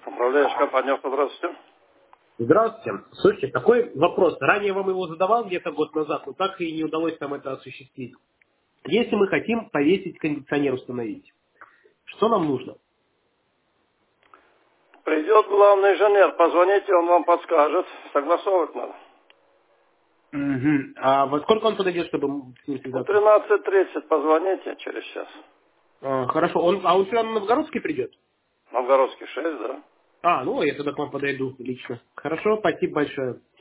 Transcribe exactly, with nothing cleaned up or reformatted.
Управляющая компания, здравствуйте. Здравствуйте. Слушайте, такой вопрос. Ранее вам его задавал где-то год назад, но так и не удалось нам это осуществить. Если мы хотим повесить кондиционер, установить, что нам нужно? Придет главный инженер, позвоните, он вам подскажет. Согласовывать надо. Угу. А во сколько он подойдет, чтобы с ним В связаться? тринадцать тридцать позвоните через час. А, хорошо. Он, а он сюда на Новгородский придет? Новгородский шесть, да? А, ну я тогда к вам подойду лично. Хорошо, спасибо большое.